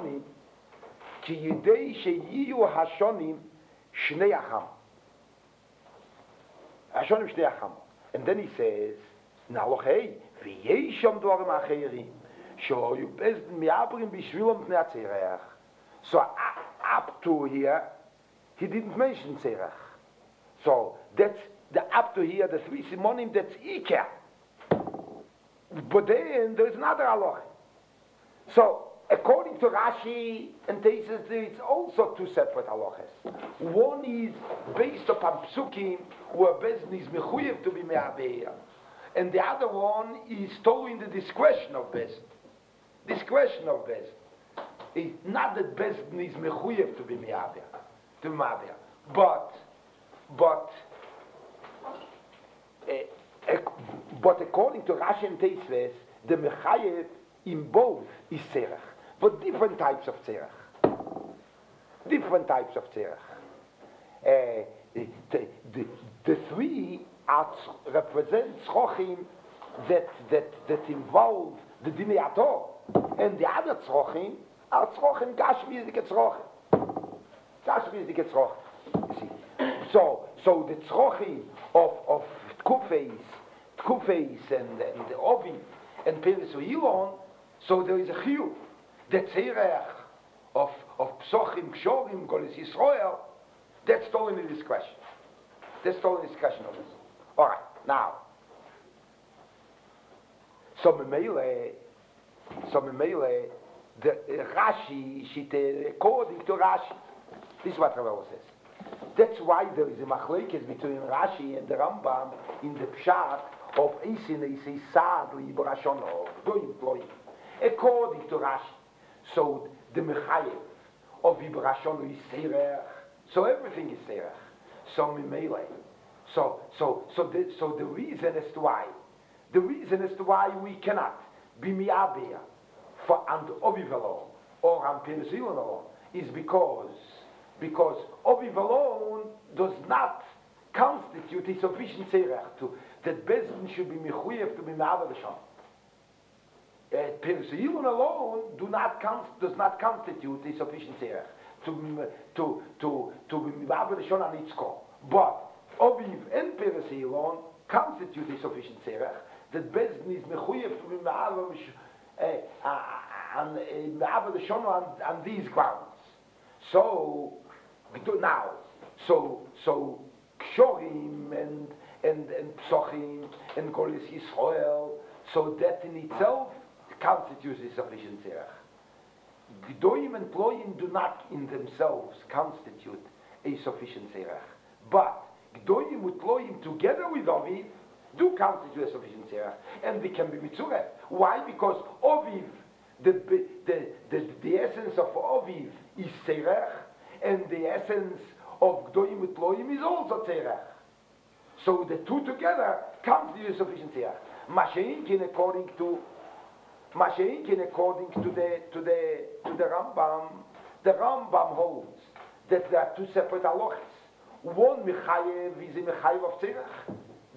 hashonim shnei achama. Hashonim shnei achama. And then he says, "Nalochei." So up to here, he didn't mention Zerach. So that's the up to here, the three simonim, that's Iker. But then there's another halacha. So according to Rashi and Teisus, it's also two separate halachas. One is based upon psukim, where Bezdin is mechuyev to be me'abeir. And the other one is totally in the discretion of Bezdin. Discretion of Bezdin. It's not that Bezdin is mechuyev to be me'aber, but according to Rashi and Teisves, the mechayev in both is tzerach, but different types of tzerach. Different types of tzerach. The three represent tzrochim that involve the dinei Torah, and the other tzrochim are tzrochim gashmiyzik tzrochim. Gashmiyzik tzrochim. You see, so the tzrochim of tkufeis and the ovi and peres u'ilon. So there is a chiyuv. The tzerach of psochim kshorim golis Yisrael. That's totally in the discretion. That's totally in the discretion of this. All right, now. So Memele, the Rashi, according to Rashi, this is what Rav says. That's why there is a machlekes between Rashi and the Rambam in the pshat of Eisin Eisei Sad Libur Hashanah, according to Rashi. So the mechayev of Libur Hashanah is Seirach. So everything is Seirach. So Memele. So the reason as to why we cannot be mi'aber for and Oviv alone or on Penicillin alone is because Oviv alone does not constitute a sufficient tzerach to that Bezdin should be mechuyev to be mi'aber l'sham. Penicillin alone does not constitute a sufficient tzerach to be mi'aber l'sham on its core, but Oviv and Penicillin constitute a sufficient tzerach that Bezdin is mechuyev to be me'aver on these grounds. So kshorim and psochim and golis Yisrael, so that in itself constitutes a sufficient tzerach. Gdoim and ployim do not in themselves constitute a sufficient tzerach, but Gdoim with ployim together with Oviv do constitute a sufficient zerach, and they can be mitzureh. Why? Because Oviv, the essence of Oviv is zerach, and the essence of Gdoim Utloim is also zerach. So the two together constitute a sufficient zerach. Masha'inkin according to the Rambam holds that there are two separate halachas. One mechayev is a mechayev of tzirach.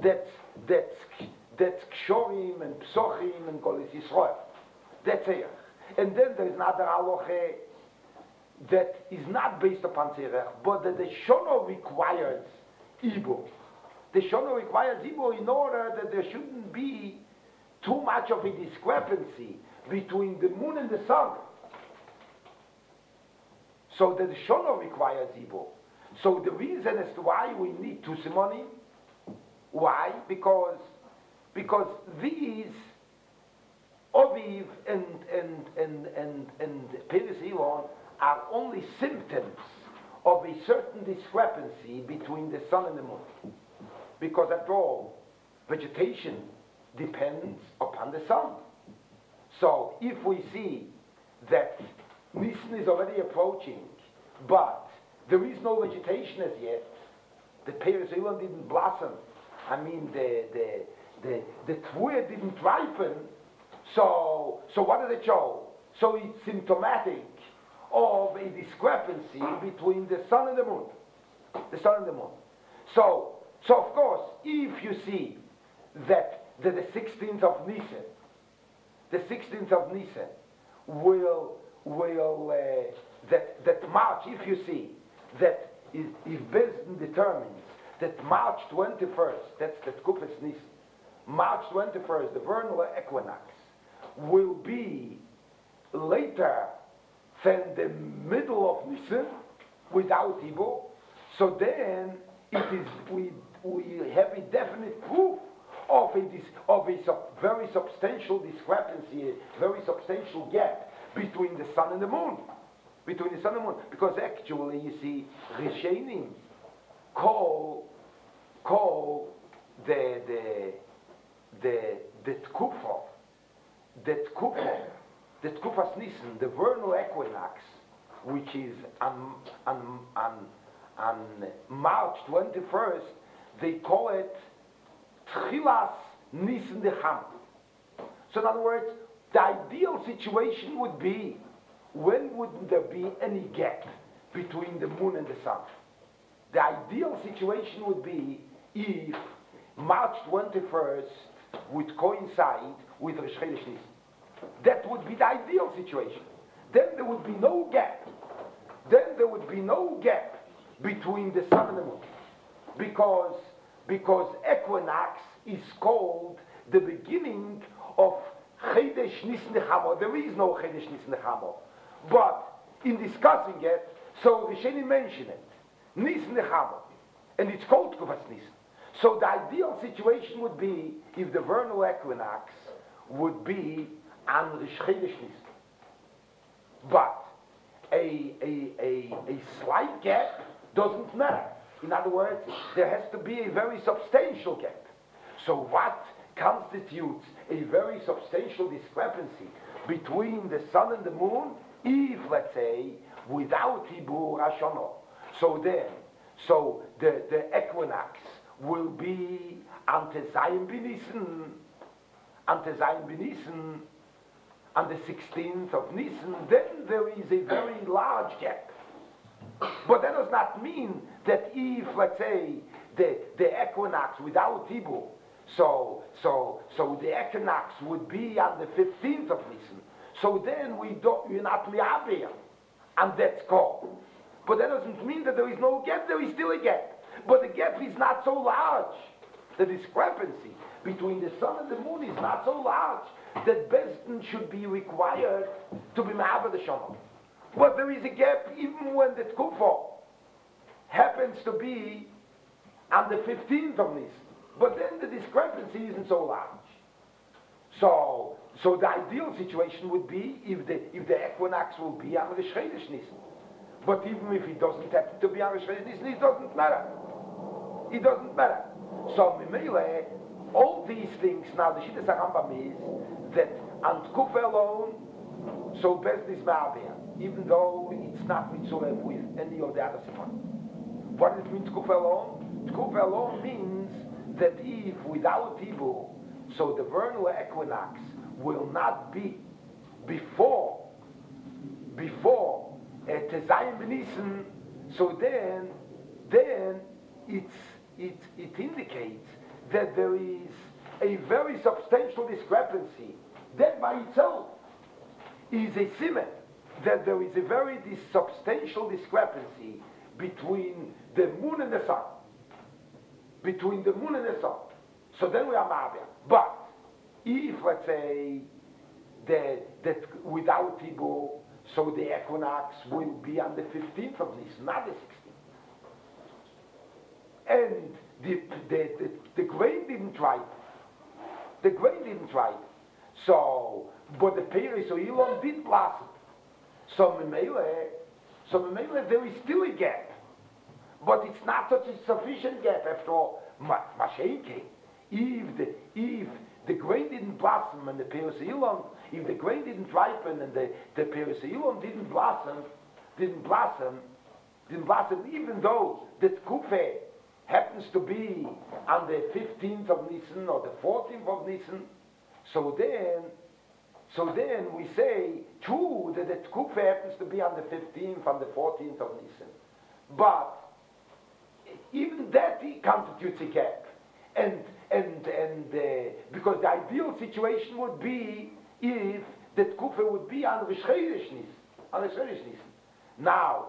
That's kshorim and psochim and kolis Yisrael. That's tzirach. And then there is another halacha that is not based upon tzirach, but that the shono requires ibur. The shono requires ibur in order that there shouldn't be too much of a discrepancy between the moon and the sun. So that the shono requires ibur. So the reason as to why we need two simonim, why? Because these Oviv and Peres Elon are only symptoms of a certain discrepancy between the sun and the moon. Because after all, vegetation depends upon the sun. So if we see that Nisan is already approaching, but there is no vegetation as yet, the Peres Elon didn't blossom, I mean the Tvuya didn't ripen, so what does it show? So it's symptomatic of a discrepancy between the sun and the moon. The sun and the moon. So of course, if you see that the 16th of Nisan, that March, if you see that if Bezdin determines that March 21st, that's the Tkufas Nisan, March 21st, the vernal equinox, will be later than the middle of Nisan without Ibor, so then it is we have a definite proof of a very substantial discrepancy, a very substantial gap between the sun and the moon. Between the sun and the moon. Because actually, you see, Rishenim call the Tkufas Nisan, the vernal equinox, which is on March 21st, they call it Tchilas Nisan Decham. So in other words, the ideal situation would be, when wouldn't there be any gap between the moon and the sun? The ideal situation would be if March 21st would coincide with Rosh Chodesh Nisan. That would be the ideal situation. Then there would be no gap. Then there would be no gap between the sun and the moon. Because equinox is called the beginning of Chodesh Nisan Nechama. There is no Chodesh Nisan Nechama. But in discussing it, so Rishonim mention it. Nisan Nechama. And it's called Tkufas Nisan. So the ideal situation would be if the vernal equinox would be on Rosh Chodesh Nisan. But a slight gap doesn't matter. In other words, there has to be a very substantial gap. So what constitutes a very substantial discrepancy between the sun and the moon if, let's say, without Hibur Hashanah? So the equinox will be Ante Zayin B'Nisan, on the 16th of Nisan, then there is a very large gap. But that does not mean that if, let's say, the equinox without Hibur, so the equinox would be on the 15th of Nisan, so then we're not liaber on that score. But that doesn't mean that there is no gap, there is still a gap. But the gap is not so large. The discrepancy between the sun and the moon is not so large that Bezdin should be required to be Ma'aber the Shana. But there is a gap even when the Tkufa happens to be on the 15th of Nisan. But then the discrepancy isn't so large. So the ideal situation would be if the equinox will be on Rosh Chodesh Nisan. But even if it doesn't happen to be on Rosh Chodesh Nisan, it doesn't matter. It doesn't matter. So Mimele, all these things, now the Shittas HaRambam is that on Tkuf alone, so best is Ma'avir, even though it's not Mitzurev with any of the other Sifon. What does it mean Tkuf alone? Tkuf alone means that if without Tibur, so the vernal equinox will not be before Tezayim B'Nissen, so then it indicates that there is a very substantial discrepancy. That by itself is a siman that there is a very substantial discrepancy between the moon and the sun. Between the moon and the sun. So then we are Ma'avir. But if, let's say, that without Tibur, so the equinox will be on the 15th of Nisan, not the 16th. And the grain didn't ripen. The grain didn't ripen. So, but the Peres or Elon did blossom. So Memele, there is still a gap. But it's not such a sufficient gap after all. Mashenke, if the grain didn't blossom and the Peres or Elon, if the grain didn't ripen and the Peres or Elon didn't blossom, even though the Tkufeh happens to be on the 15th of Nisan or the 14th of Nisan, so then we say, true, that the Tkufeh happens to be on the 15th, on the 14th of Nisan. But even that constitutes a gap. And because the ideal situation would be if the Tkufeh would be on Rosh Chodesh Nisan. Now,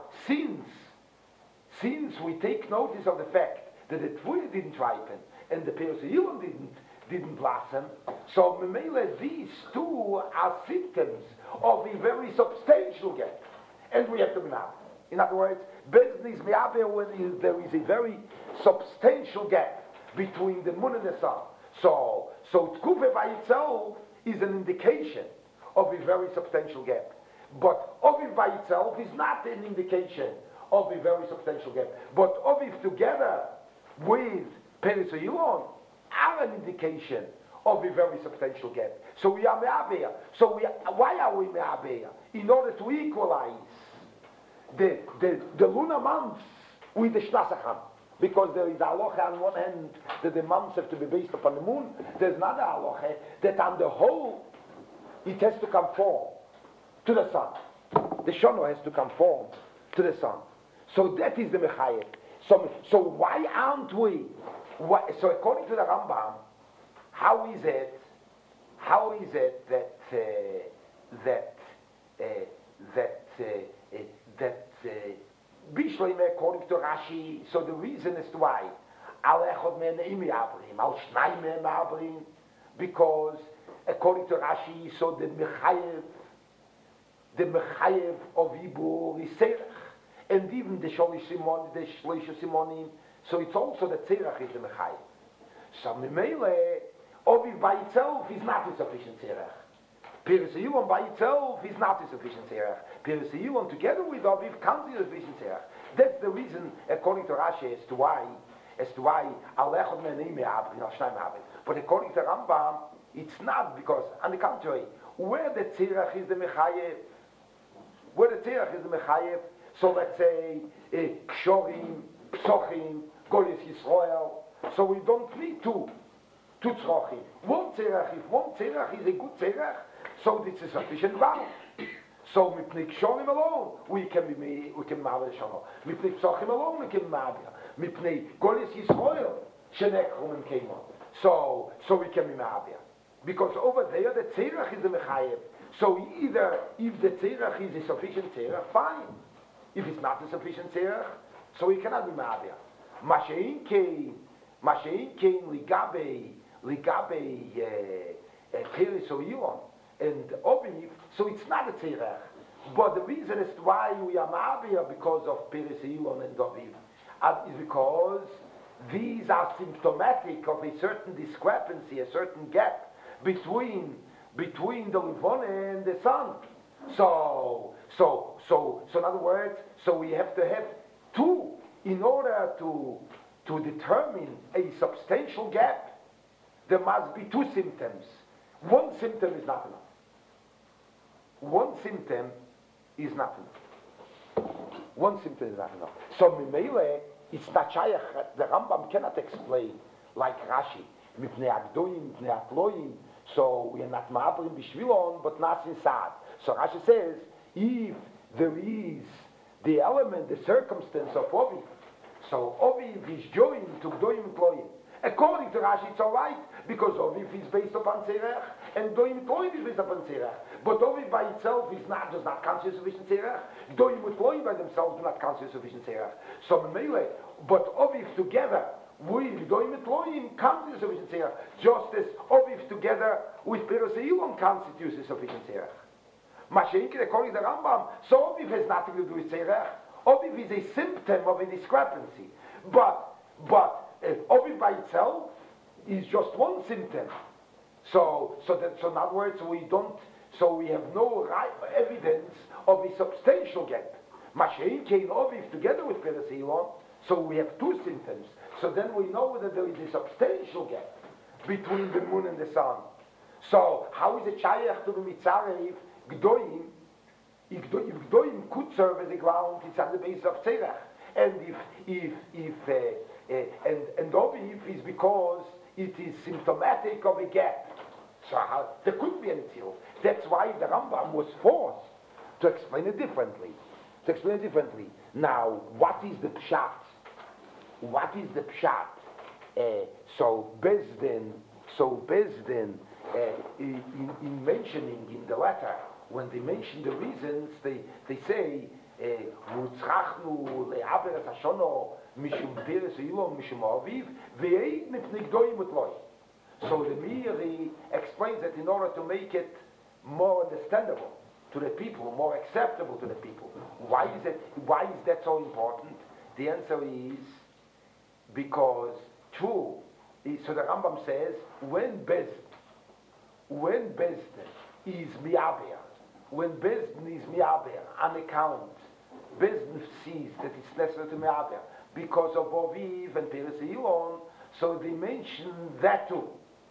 since we take notice of the fact that the Tvuya didn't ripen and the Peres Elon didn't blossom, so Memele, these two are symptoms of a very substantial gap, and we have to be now. In other words, Bezdin is Me'aber when there is a very substantial gap between the moon and the sun. So Tkufeh by itself is an indication of a very substantial gap. But Oviv by itself is not an indication of a very substantial gap. But Oviv together with Peres or Elon are an indication of a very substantial gap. So we are Me'aber. Why are we Me'aber? In order to equalize the lunar months with the Shnasacham. Because there is a halacha on one hand that the months have to be based upon the moon. There's another halacha that on the whole it has to conform to the sun. The Shono has to conform to the sun. So that is the Mechayev. So why aren't we? So according to the Rambam, how is it that Bishleim, according to Rashi, so the reason is why because according to Rashi, so the Mechayev of Ibur is Serach, and even the Shlosh Simonim, so it's also the Serach is the Mechayev. So Memele, Oviv by itself is not a sufficient Serach. Peres Elon by itself is not a sufficient Serach. Peres Elon together with Oviv can't be a sufficient Serach. That's the reason, according to Rashi, as to why Alechot Me'anim Me'abrin, Al Shnai Me'abrin. But according to Rambam, it's not, because, on the contrary, where the Serach is the Mechayev, so let's say, Kshorim, Psochim, Golis Yisrael, so we don't need two tzrochim. One Serach, if one Serach is a good Serach, so this is sufficient value. So mipnei Kshorim alone, we can ma'aber Shono. Mipnei Psochim alone, we can ma'aber. Mipnei Golis Yisrael, Shenekrum and Keimon. So we can be ma'aber. Because over there, the Tzerach is the Mechayev. So either, if the Tzerach is a sufficient Tzerach, fine. If it's not a sufficient Tzerach, so we cannot be ma'aber. Mashein kein ligabe Peres or Elon and Oviv, so it's not a Tzerach. But the reason as to why we are ma'aber because of Peres, Elon and Oviv is because these are symptomatic of a certain discrepancy, a certain gap between the Levone and the sun. So in other words, so we have to have two in order to determine a substantial gap. there must be two symptoms. One symptom is not enough. One symptom is not enough. One symptom is not enough. So Mimele, it's not Shayach. The Rambam cannot explain like Rashi. Mipnei Agdoim, Mipnei Atloim. So we are not Ma'abrim Bishvilon, but not inside. So Rashi says, if there is the element, the circumstance of Oviv, so Oviv is joined to Gdoim Tloim. According to Rashi, it's all right, because Oviv is based upon Tzerech, and Gdoim Tloim is based upon Tzerech. But Oviv by itself does not constitute sufficient Tzerech. Gdoim Tloim by themselves do not constitute sufficient Tzerech. So Mele, but Oviv together with Gdoim Tloim constitutes sufficient Tzerech, just as Oviv together with Piros Eilon constitutes sufficient Tzerech. Mashenkin, according to the Rambam, so Oviv has nothing to do with Tzerech. Oviv is a symptom of a discrepancy. But Oviv by itself is just one symptom. So in other words, we have no evidence of a substantial gap. Mashenkin, Oviv together with Piros Eilon, so we have two symptoms. So then we know that there is a substantial gap between the moon and the sun. So how is it Shayach to the Mitzarev? Gdoim, if Gdoim could serve as a ground, it's on the basis of Tzerach. And and Oviv is because it is symptomatic of a gap. So there couldn't be any tzil. That's why the Rambam was forced to explain it differently. Now, what is the pshat? So Bezdin, in mentioning in the letter, when they mention the reasons, they say, "Rutzachnu le'averes hashono mishum peres ilom mishum aviv ve'eid mipnei gdoim utloi." So the Meiri explains that in order to make it more understandable to the people, more acceptable to the people. Why is that so important? The answer is because true. So the Rambam says when Bezdin is mi'aber, when Bezdin is mi'aber on account, Bezdin sees that it's necessary to mi'aber because of Oviv and Piros Eilon, so they mention that too.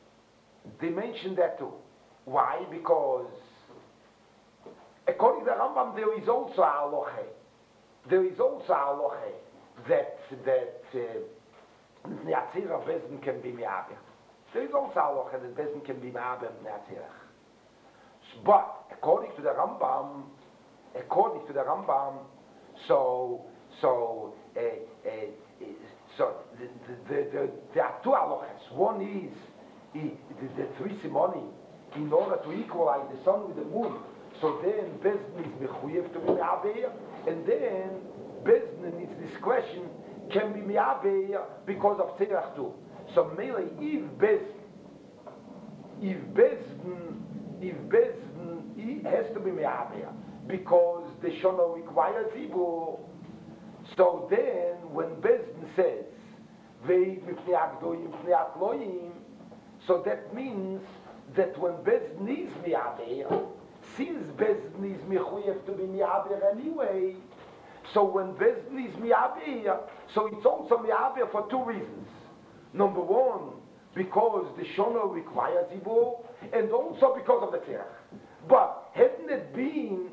Why? Because according to the Rambam, there is also a halacha that Ne'atzirah Bezdin can be mi'aber. There is also a halacha that Bezdin can be mi'aber Ne'atzirah. But according to the Rambam, there are two halachas. One is the three simoni in order to equalize the sun with the moon. So then Bezdin is mechuyev to be mi'aber, and then Bezdin, its discretion, can be mi'aber because of tzerach too. So mainly, if Bezdin he has to be mi'aber because the shono requires ibur. So then, when Bezdin says ve'id mipnei agdoim mipnei atloim, so that means that when Bezdin is mi'aber, since Bezdin is mechuyev to be mi'aber anyway, so when Bezdin is mi'aber, so it's also mi'aber for two reasons. Number one, because the shono requires ibur, and also because of the tzerach. But hadn't it been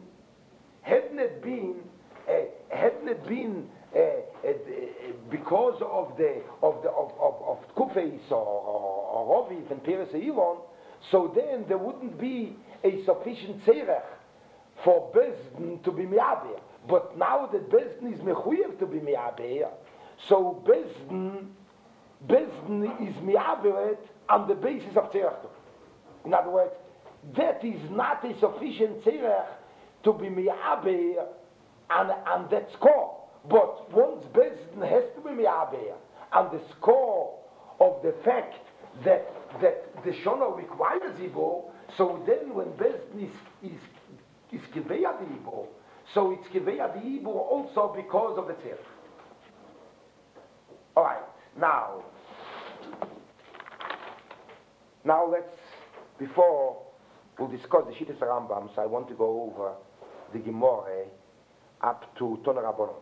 because of Kufeis or Oviv and Piros Eilon, so then there wouldn't be a sufficient tzerach for Bezdin to be mi'aber. But now that Bezdin is mechuyev to be mi'aber, so Bezdin is mi'aberet on the basis of tzerach. In other words, that is not a sufficient tzerach to be mi'aber on that score. But once Bezdin has to be mi'aber on the score of the fact that the shono requires ibur, so then when Bezdin is kiveya the ibur, so it's kiveya the ibur also because of the tzerach. All right, now let's, before we'll discuss the Shittas Rambam, so I want to go over the Gemara up to Tona Rabbanon.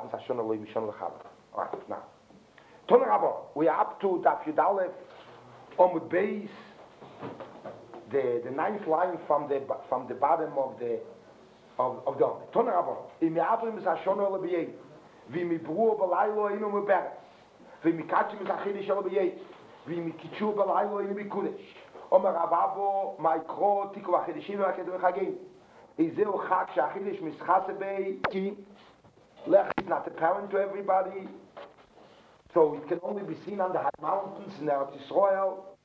All right, now Tona Rabbanon, we are up to Daf Yud Aleph Omud Beis, the ninth line from the bottom of the Omud. Tona Rabban. Im Yavrim is Hashon Ola B'Yei. V'imi B'ruah B'Laylo Inu M'Beretz. V'imi Kachim is Achidish Ola B'Yei. V'imi Kitshur B'Laylo Inu M'Kudesh. Omer Avavo Ma'ikro Tiku Achidishim V'Akedu V'Chagim. Izeu Chag She'Achidish Mischase Bei Ki. Lech is not apparent to everybody. So it can only be seen on the high mountains in Eretz Yisrael.